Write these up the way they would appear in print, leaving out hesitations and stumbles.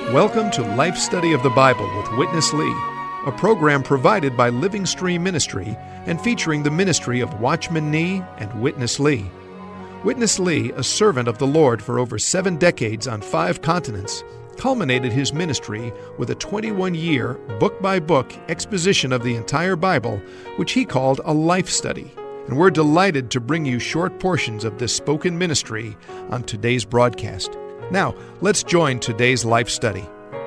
Welcome to Life Study of the Bible with Witness Lee, a program provided by Living Stream Ministry and featuring the ministry of Watchman Nee and Witness Lee. Witness Lee, a servant of the Lord for over 7 decades on 5 continents, culminated his ministry with a 21-year, book-by-book exposition of the entire Bible, which he called a life study. And we're delighted to bring you short portions of this spoken ministry on today's broadcast. Now, let's join today's life study.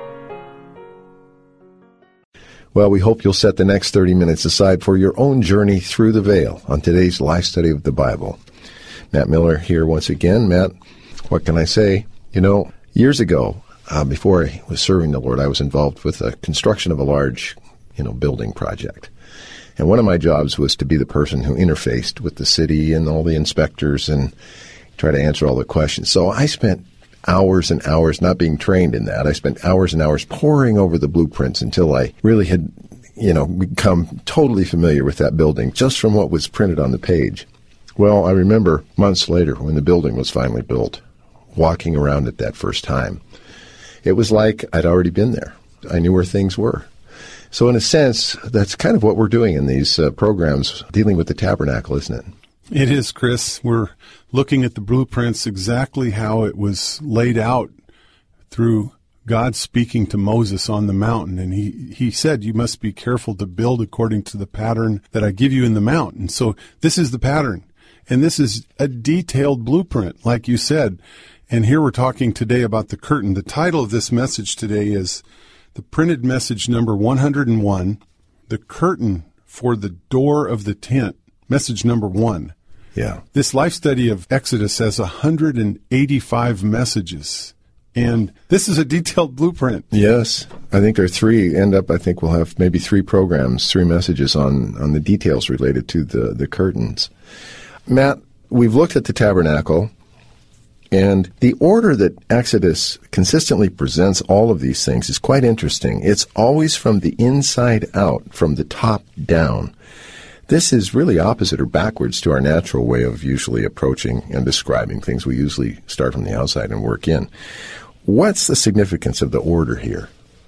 Well, we hope you'll set the next 30 minutes aside for your own journey through the veil on today's life study of the Bible. Matt Miller here once again. Matt, what can I say? Years ago, before I was serving the Lord, I was involved with the construction of a large, building project. And one of my jobs was to be the person who interfaced with the city and all the inspectors and try to answer all the questions. So I spent hours and hours not being trained in that. I spent hours and hours poring over the blueprints until I really had, become totally familiar with that building just from what was printed on the page. Well, I remember months later when the building was finally built, walking around it that first time. It was like I'd already been there. I knew where things were. So in a sense, that's kind of what we're doing in these programs dealing with the tabernacle, isn't it? It is, Chris. We're looking at the blueprints exactly how it was laid out through God speaking to Moses on the mountain. And he said, you must be careful to build according to the pattern that I give you in the mountain. So this is the pattern. And this is a detailed blueprint, like you said. And here we're talking today about the curtain. The title of this message today is the printed message number 101, the curtain for the door of the tent, message number 1. Yeah. This life study of Exodus has 185 messages, and this is a detailed blueprint. Yes. I think I think we'll have maybe 3 programs, 3 messages on the details related to the curtains. Matt, we've looked at the tabernacle, and the order that Exodus consistently presents all of these things is quite interesting. It's always from the inside out, from the top down. This is really opposite or backwards to our natural way of usually approaching and describing things. We usually start from the outside and work in. What's the significance of the order here?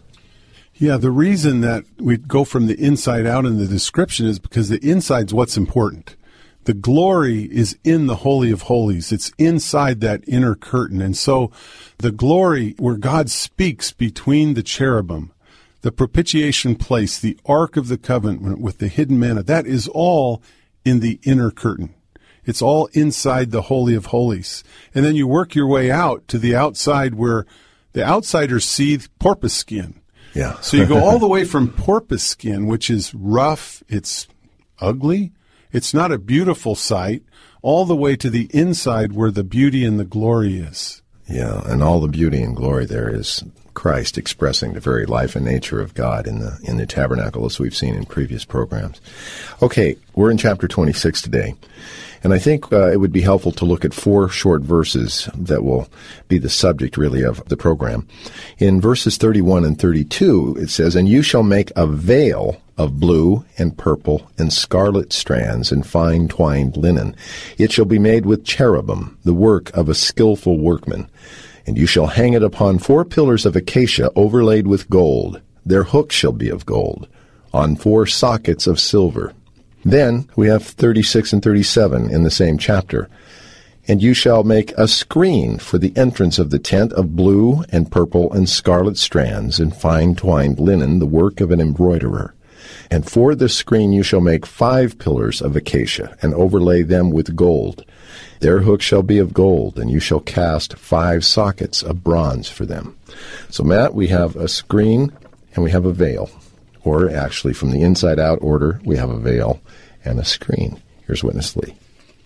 Yeah, the reason that we go from the inside out in the description is because the inside's what's important. The glory is in the Holy of Holies. It's inside that inner curtain. And so the glory where God speaks between the cherubim, the propitiation place, the Ark of the Covenant with the hidden manna, that is all in the inner curtain. It's all inside the Holy of Holies. And then you work your way out to the outside where the outsiders see porpoise skin. Yeah. So you go all the way from porpoise skin, which is rough, it's ugly, it's not a beautiful sight, all the way to the inside where the beauty and the glory is. Yeah, and all the beauty and glory there is Christ expressing the very life and nature of God in the tabernacle, as we've seen in previous programs. Okay, we're in chapter 26 today, and I think it would be helpful to look at 4 short verses that will be the subject, really, of the program. In verses 31 and 32, it says, "And you shall make a veil of blue and purple and scarlet strands and fine twined linen. It shall be made with cherubim, the work of a skillful workman. And you shall hang it upon 4 pillars of acacia overlaid with gold. Their hooks shall be of gold, on 4 sockets of silver." Then we have 36 and 37 in the same chapter. "And you shall make a screen for the entrance of the tent of blue and purple and scarlet strands and fine twined linen, the work of an embroiderer. And for the screen you shall make 5 pillars of acacia, and overlay them with gold. Their hooks shall be of gold, and you shall cast 5 sockets of bronze for them." So, Matt, we have a screen and we have a veil. Or actually, from the inside out order, we have a veil and a screen. Here's Witness Lee.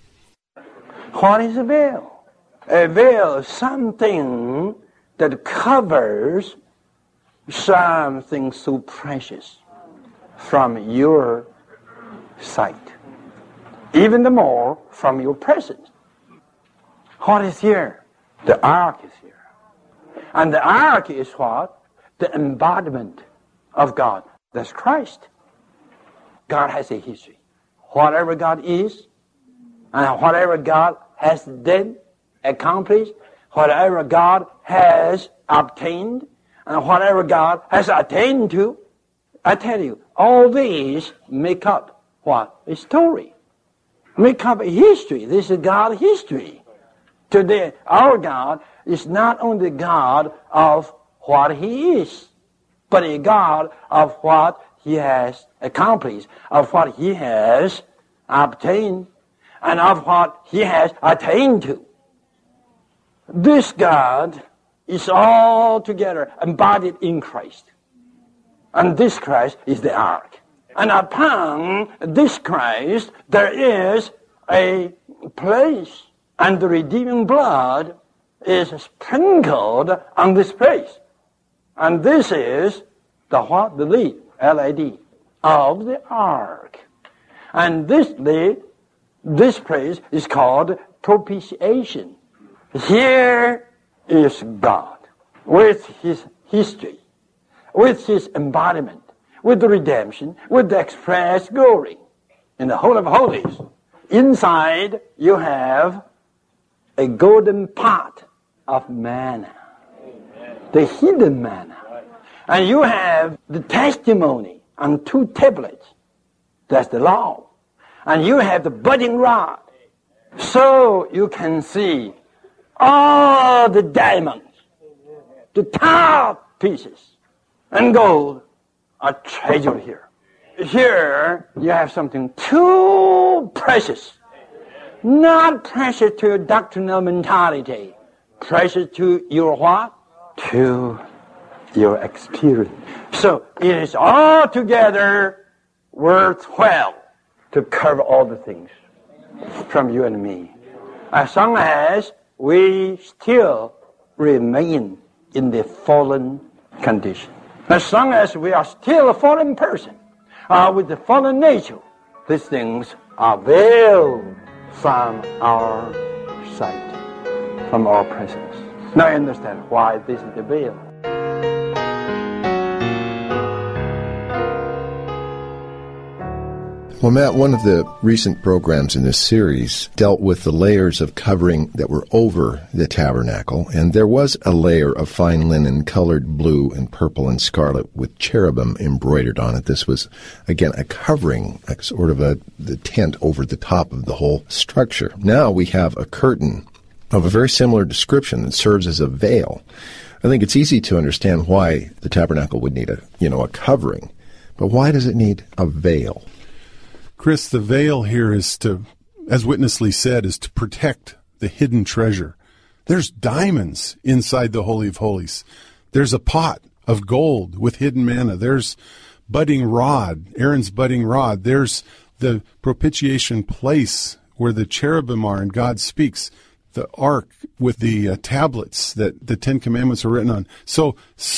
What is a veil? A veil is something that covers something so precious from your sight, even the more from your presence. What is here? The ark is here. And the ark is what? The embodiment of God. That's Christ. God has a history. Whatever God is, and whatever God has done, accomplished, whatever God has obtained, and whatever God has attained to. I tell you, all these make up what? A story. Make up a history. This is God's history. Today, our God is not only God of what He is, but a God of what He has accomplished, of what He has obtained, and of what He has attained to. This God is altogether embodied in Christ. And this Christ is the ark. And upon this Christ, there is a place, and the redeeming blood is sprinkled on this place. And this is the what? The lid, L-I-D, of the ark. And this lid, this place is called propitiation. Here is God with His history, with His embodiment, with the redemption, with the express glory in the Holy of Holies. Inside you have a golden pot of manna, the hidden manna. And you have the testimony on 2 tablets. That's the law. And you have the budding rod. So you can see all the diamonds, the top pieces, and gold are treasured here. Here you have something too precious. Not precious to your doctrinal mentality. Precious to your what? To your experience. So it is altogether worthwhile to cover all the things from you and me, as long as we still remain in the fallen condition. As long as we are still a fallen person, with the fallen nature, these things are veiled from our sight, from our presence. Now I understand why this is the veil. Well, Matt, one of the recent programs in this series dealt with the layers of covering that were over the tabernacle, and there was a layer of fine linen colored blue and purple and scarlet with cherubim embroidered on it. This was, again, a covering, a sort of the tent over the top of the whole structure. Now we have a curtain of a very similar description that serves as a veil. I think it's easy to understand why the tabernacle would need a covering, but why does it need a veil? Chris, the veil here is to, as Witness Lee said, is to protect the hidden treasure. There's diamonds inside the Holy of Holies. There's a pot of gold with hidden manna. There's budding rod, Aaron's budding rod. There's the propitiation place where the cherubim are and God speaks. The ark with the tablets that the 10 Commandments are written on. So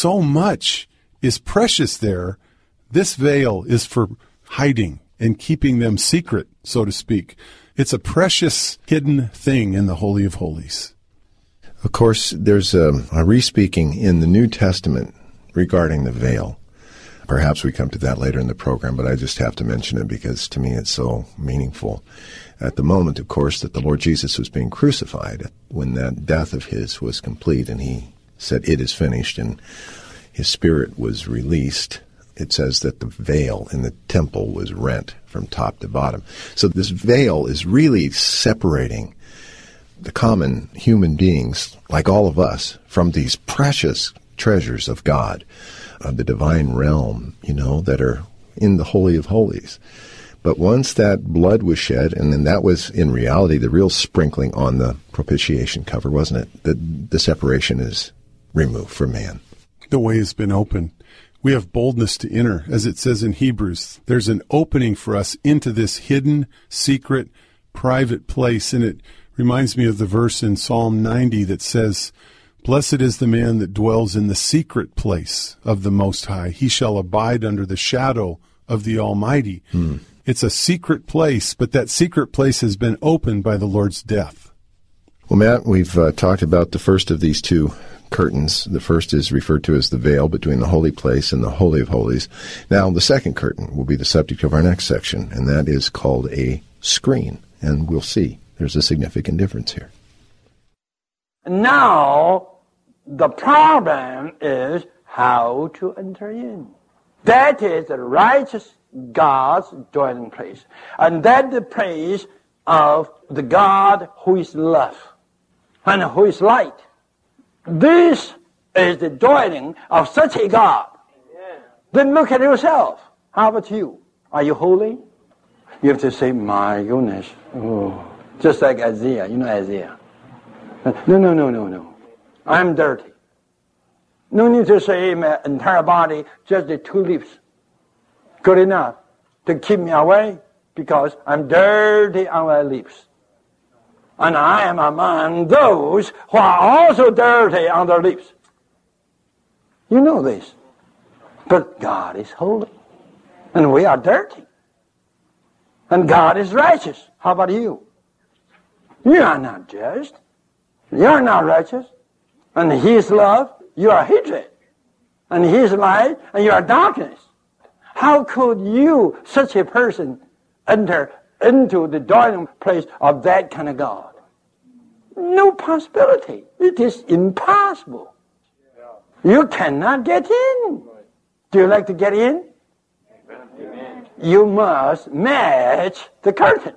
much is precious there. This veil is for hiding and keeping them secret, so to speak. It's a precious hidden thing in the Holy of Holies. Of course, there's a re-speaking in the New Testament regarding the veil. Perhaps we come to that later in the program, but I just have to mention it because to me it's so meaningful. At the moment, of course, that the Lord Jesus was being crucified, when that death of His was complete and He said, "It is finished," and His Spirit was released, it says that the veil in the temple was rent from top to bottom. So this veil is really separating the common human beings, like all of us, from these precious treasures of God, of the divine realm, that are in the Holy of Holies. But once that blood was shed, and then that was in reality the real sprinkling on the propitiation cover, wasn't it? The separation is removed from man. The way has been opened. We have boldness to enter, as it says in Hebrews. There's an opening for us into this hidden, secret, private place. And it reminds me of the verse in Psalm 90 that says, "Blessed is the man that dwells in the secret place of the Most High. He shall abide under the shadow of the Almighty." It's a secret place, but that secret place has been opened by the Lord's death. Well, Matt, we've talked about the first of these two curtains. The first is referred to as the veil between the holy place and the Holy of Holies. Now, the second curtain will be the subject of our next section, and that is called a screen. And we'll see there's a significant difference here. Now, the problem is how to enter in. That is the righteous God's dwelling place. And that's the place of the God who is love and who is light. This is the dwelling of such a God. Then look at yourself. How about you? Are you holy? You have to say, my goodness. Oh. Just like Isaiah. You know Isaiah. No. I'm dirty. No need to say my entire body, just the 2 lips. Good enough to keep me away because I'm dirty on my lips. And I am among those who are also dirty on their lips. You know this. But God is holy. And we are dirty. And God is righteous. How about you? You are not just. You are not righteous. And He is love, you are hatred. And He is light, and you are darkness. How could you, such a person, enter into the dwelling place of that kind of God? No possibility. It is impossible. You cannot get in. Do you like to get in? You must match the curtain.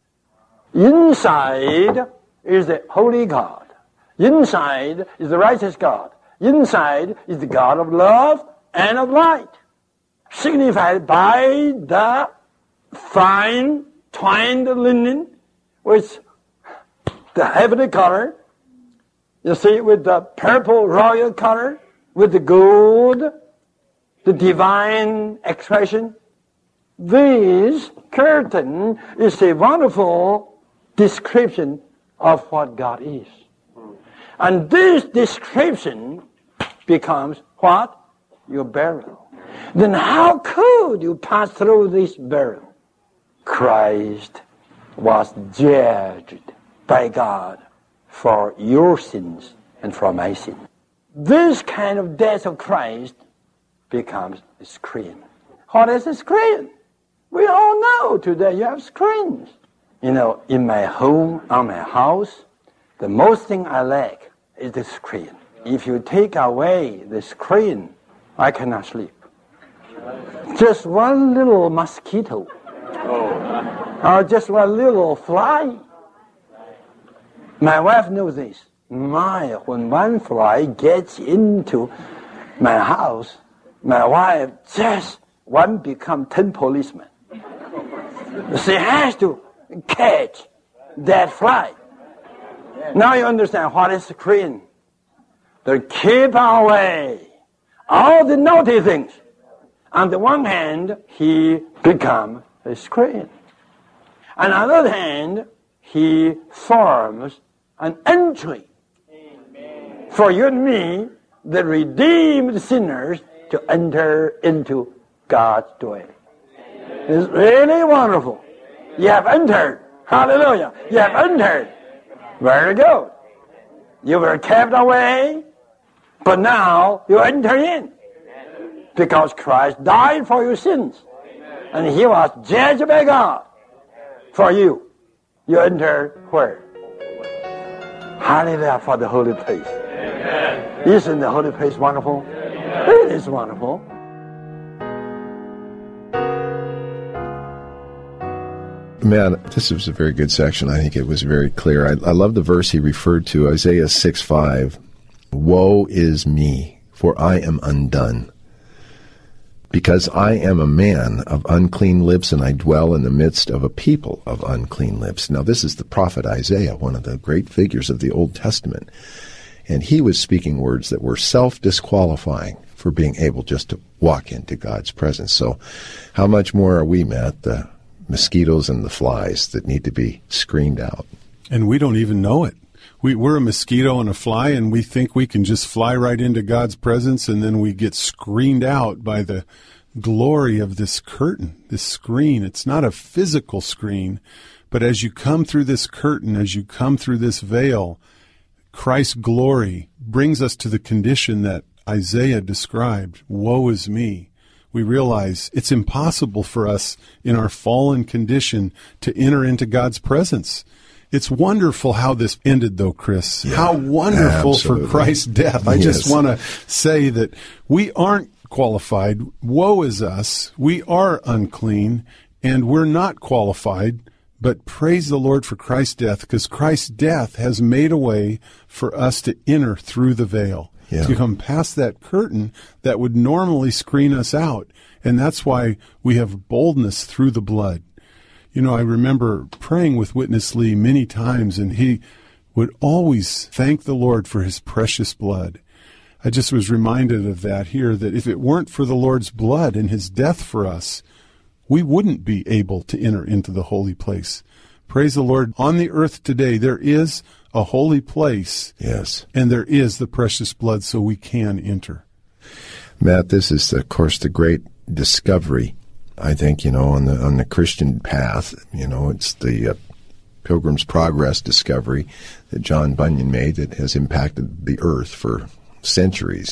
Inside is the holy God. Inside is the righteous God. Inside is the God of love and of light, signified by the fine twined linen with the heavenly color. You see, with the purple royal color, with the gold, the divine expression. This curtain is a wonderful description of what God is. And this description becomes what? Your burial. Then how could you pass through this burial? Christ was judged by God for your sins and for my sin. This kind of death of Christ becomes a screen. What is a screen? We all know today you have screens. You know, in my home, on my house, the most thing I like is the screen. If you take away the screen, I cannot sleep. Just one little mosquito, or just one little fly. My wife knows this. When one fly gets into my house, my wife just one become 10 policemen. She has to catch that fly. Now you understand what is screen. They keep away all the naughty things. On the one hand, he becomes a screen. On the other hand, he forms an entry for you and me, the redeemed sinners, to enter into God's dwelling. It's really wonderful. You have entered. Hallelujah. You have entered. Very good. You were kept away, but now you enter in. Because Christ died for your sins. And He was judged by God for you. You enter where? Hallelujah for the holy place. Amen. Isn't the holy place wonderful? Amen. It is wonderful. Man, this was a very good section. I think it was very clear. I love the verse he referred to, Isaiah 6:5. Woe is me, for I am undone, because I am a man of unclean lips, and I dwell in the midst of a people of unclean lips. Now, this is the prophet Isaiah, one of the great figures of the Old Testament. And he was speaking words that were self-disqualifying for being able just to walk into God's presence. So how much more are we, Matt, the mosquitoes and the flies that need to be screened out? And we don't even know it. We're a mosquito and a fly, and we think we can just fly right into God's presence, and then we get screened out by the glory of this curtain, this screen. It's not a physical screen, but as you come through this curtain, as you come through this veil, Christ's glory brings us to the condition that Isaiah described. Woe is me. We realize it's impossible for us in our fallen condition to enter into God's presence. It's wonderful how this ended, though, Chris. Yeah, how wonderful absolutely. for Christ's death. I just want to say that we aren't qualified. Woe is us. We are unclean, and we're not qualified. But praise the Lord for Christ's death, because Christ's death has made a way for us to enter through the veil, to come past that curtain that would normally screen us out. And that's why we have boldness through the blood. You know, I remember praying with Witness Lee many times, and he would always thank the Lord for his precious blood. I just was reminded of that here, that if it weren't for the Lord's blood and his death for us, we wouldn't be able to enter into the holy place. Praise the Lord. On the earth today, there is a holy place. Yes. And there is the precious blood, so we can enter. Matt, this is, of course, the great discovery, I think, on the Christian path. It's the Pilgrim's Progress discovery that John Bunyan made that has impacted the earth for centuries,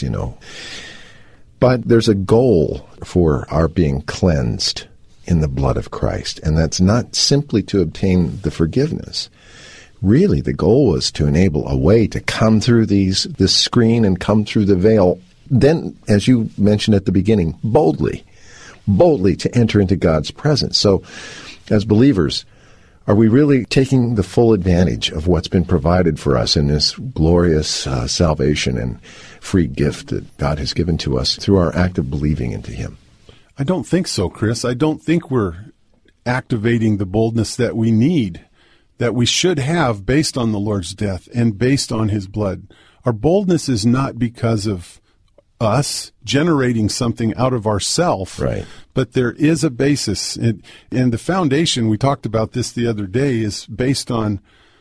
But there's a goal for our being cleansed in the blood of Christ, and that's not simply to obtain the forgiveness. Really, the goal was to enable a way to come through this screen and come through the veil. Then, as you mentioned at the beginning, boldly to enter into God's presence. So, as believers, are we really taking the full advantage of what's been provided for us in this glorious salvation and free gift that God has given to us through our act of believing into Him? I don't think so, Chris. I don't think we're activating the boldness that we need, that we should have based on the Lord's death and based on His blood. Our boldness is not because of us generating something out of ourself, right? But there is a basis. And the foundation, we talked about this the other day, is based on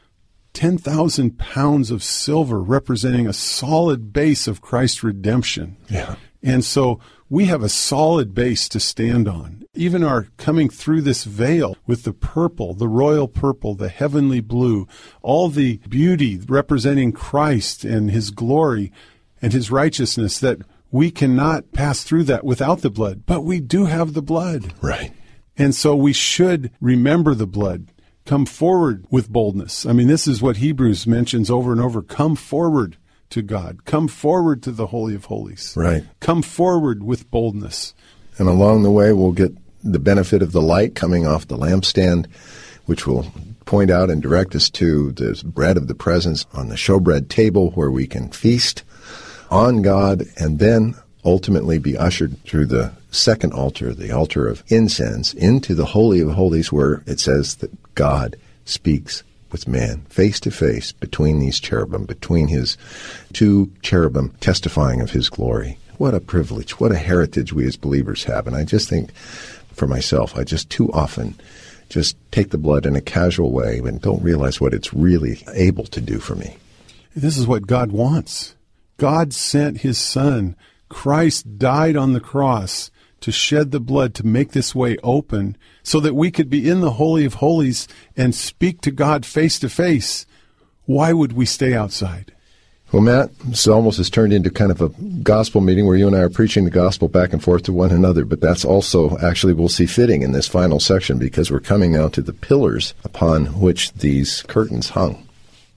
10,000 pounds of silver representing a solid base of Christ's redemption. Yeah. And so we have a solid base to stand on. Even our coming through this veil with the purple, the royal purple, the heavenly blue, all the beauty representing Christ and His glory and His righteousness, that we cannot pass through that without the blood. But we do have the blood. Right. And so we should remember the blood. Come forward with boldness. I mean, this is what Hebrews mentions over and over. Come forward to God. Come forward to the Holy of Holies. Right. Come forward with boldness. And along the way, we'll get the benefit of the light coming off the lampstand, which will point out and direct us to the bread of the presence on the showbread table, where we can feast on God and then ultimately be ushered through the second altar, the altar of incense, into the Holy of Holies, where it says that God speaks with man face to face between these cherubim, between His two cherubim testifying of His glory. What a privilege, what a heritage we as believers have. And I just think, for myself, I just too often just take the blood in a casual way and don't realize what it's really able to do for me. This is what God wants. God sent His Son. Christ died on the cross to shed the blood, to make this way open so that we could be in the Holy of Holies and speak to God face to face. Why would we stay outside? Well, Matt, this almost has turned into kind of a gospel meeting where you and I are preaching the gospel back and forth to one another, but that's also actually, we'll see, fitting in this final section, because we're coming now to the pillars upon which these curtains hung.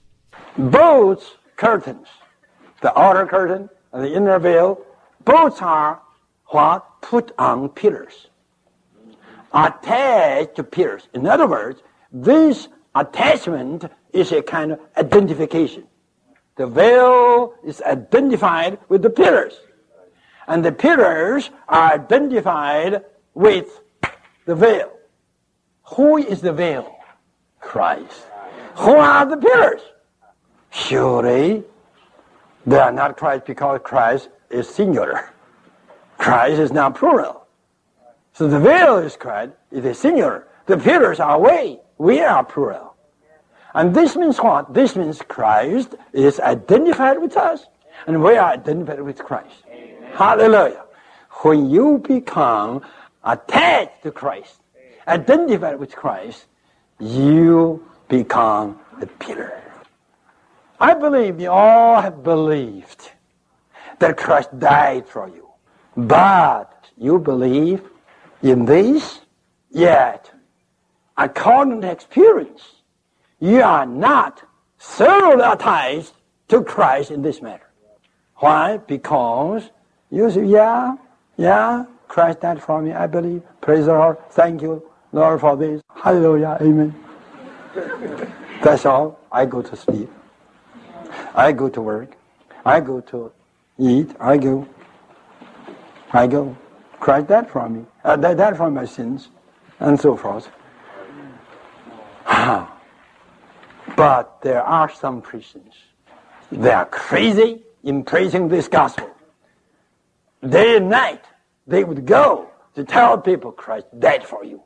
Both curtains, the outer curtain and the inner veil, both are what? Put on pillars, attached to pillars. In other words, this attachment is a kind of identification. The veil is identified with the pillars, and the pillars are identified with the veil. Who is the veil? Christ. Who are the pillars? Surely they are not Christ, because Christ is singular. Christ is not plural. So the veil is Christ, it is singular. The pillars are we are plural. And this means what? This means Christ is identified with us, and we are identified with Christ. Amen. Hallelujah. When you become attached to Christ, identified with Christ, you become the pillar. I believe you all have believed that Christ died for you. But you believe in this, yet, according to experience, you are not thoroughly attached to Christ in this matter. Why? Because you say, yeah, Christ died for me, I believe. Praise the Lord. Thank you, Lord, for this. Hallelujah. Amen. That's all. I go to sleep. I go to work. I go to eat. I go. Christ died for me. Died for my sins, and so forth. But there are some Christians. They are crazy in preaching this gospel. Day and night, they would go to tell people, Christ died for you.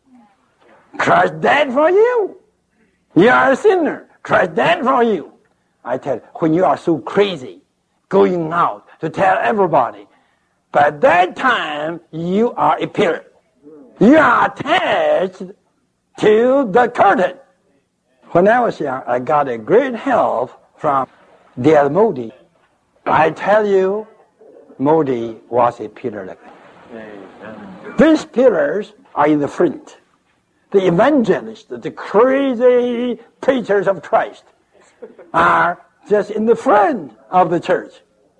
Christ died for you. You are a sinner. Christ died for you. I tell you, when you are so crazy, going out to tell everybody, by that time, you are a pillar. You are attached to the curtain. When I was young, I got a great help from D.L. Moody. I tell you, Moody was a pillar like that. These pillars are in the front. The evangelists, the crazy preachers of Christ, are just in the front of the church.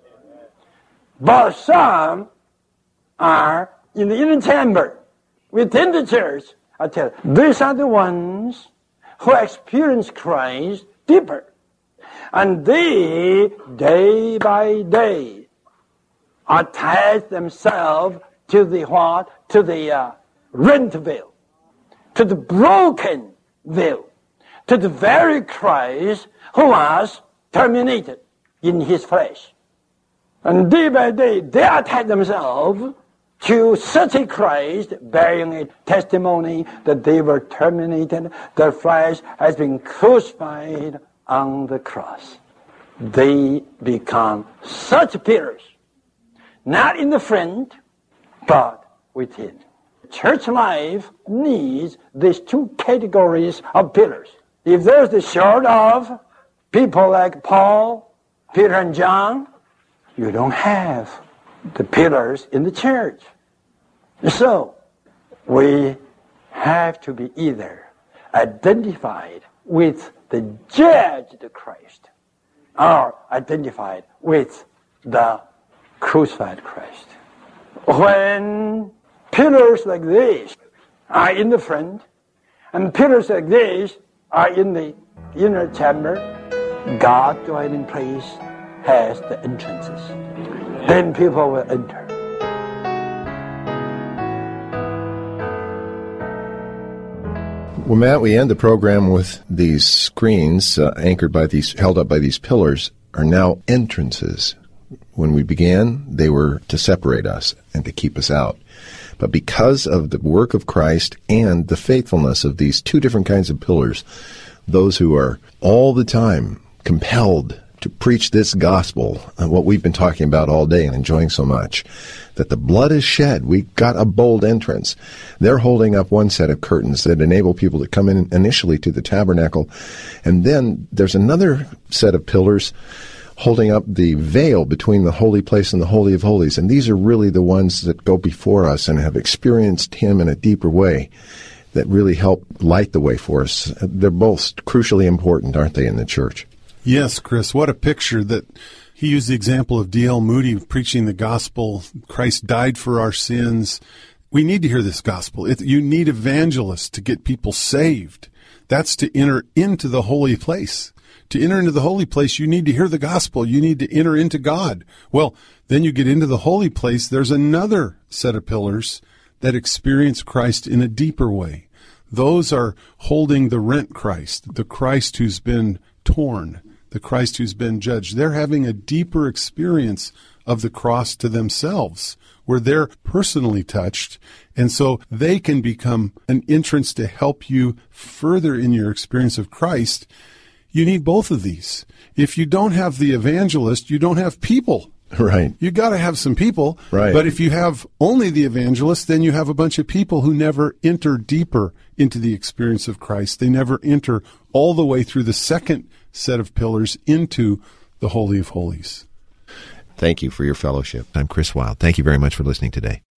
But some are in the inner chamber, within the church. I tell you, these are the ones who experience Christ deeper. And they, day by day, attach themselves to the what? To the rent veil, to the broken veil, to the very Christ who was terminated in his flesh. And day by day, they attach themselves to such a Christ, bearing a testimony that they were terminated, their flesh has been crucified on the cross. They become such pillars, not in the front, but within. Church life needs these two categories of pillars. If there's the short of people like Paul, Peter, and John, you don't have the pillars in the church. So, we have to be either identified with the judged Christ or identified with the crucified Christ. When pillars like this are in the front and pillars like this are in the inner chamber, God's dwelling place has the entrances. Then people will enter. Well, Matt, we end the program with these screens held up by these pillars are now entrances. When we began, they were to separate us and to keep us out. But because of the work of Christ and the faithfulness of these two different kinds of pillars, those who are all the time compelled to preach this gospel, what we've been talking about all day and enjoying so much, that the blood is shed. We got a bold entrance. They're holding up one set of curtains that enable people to come in initially to the tabernacle. And then there's another set of pillars holding up the veil between the holy place and the Holy of Holies. And these are really the ones that go before us and have experienced him in a deeper way that really help light the way for us. They're both crucially important, aren't they, in the church? Yes, Chris, what a picture that he used the example of D.L. Moody preaching the gospel. Christ died for our sins. We need to hear this gospel. You need evangelists to get people saved. That's to enter into the holy place. To enter into the holy place, you need to hear the gospel. You need to enter into God. Well, then you get into the holy place. There's another set of pillars that experience Christ in a deeper way. Those are holding the rent Christ, the Christ who's been torn, the Christ who's been judged. They're having a deeper experience of the cross to themselves, where they're personally touched, and so they can become an entrance to help you further in your experience of Christ. You need both of these. If you don't have the evangelist, you don't have people. Right. You got to have some people. Right. But if you have only the evangelist, then you have a bunch of people who never enter deeper into the experience of Christ. They never enter all the way through the second set of pillars into the Holy of Holies. Thank you for your fellowship. I'm Chris Wilde. Thank you very much for listening today.